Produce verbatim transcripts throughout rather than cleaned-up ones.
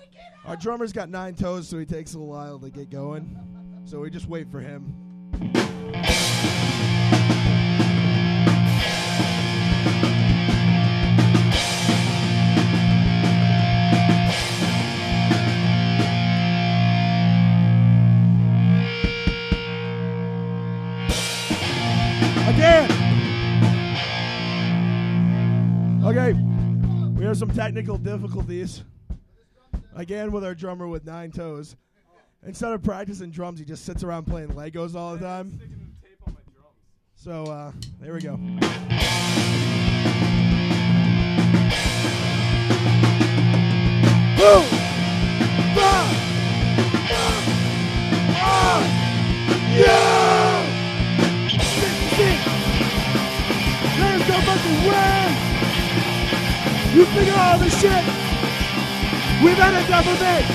Our drummer's got nine toes, so he takes a while to get going. So we just wait for him. Again. Okay, we have some technical difficulties. Again with our drummer with nine toes. Instead of practicing drums, he just sits around playing Legos all the time. So, uh, there we go. Boom! Five! Four! Yeah! Six, six! Let's go fucking win! You figure all this shit! We've had enough of it!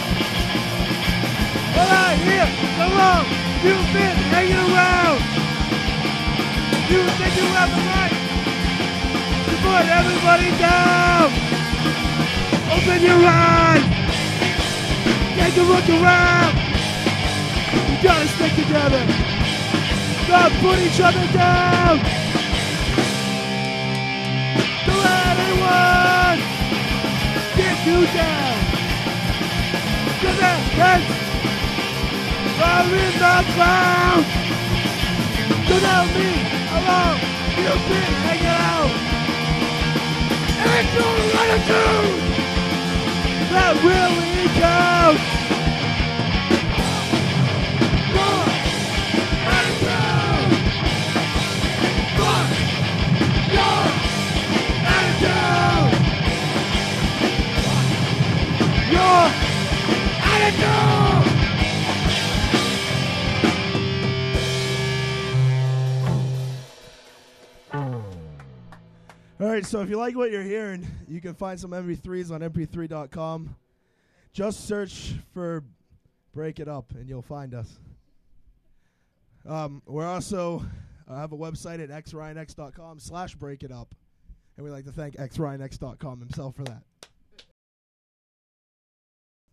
Alright, here, so long, you've been hanging around! You think you have the right to put everybody down! Open your eyes! Take a look around! You gotta stick together! Don't put each other down! Don't let anyone get you down! Cause that heads are in the ground! So tell me how long you've been hanging out! And it's your attitude that really counts! Your attitude! Fuck your attitude! Your attitude! All right, so if you like what you're hearing, you can find some M P threes on M P three dot com. Just search for Break It Up, and you'll find us. Um, we're also uh, have a website at x ryan x dot com slash break it up, and we'd like to thank x ryan x dot com himself for that.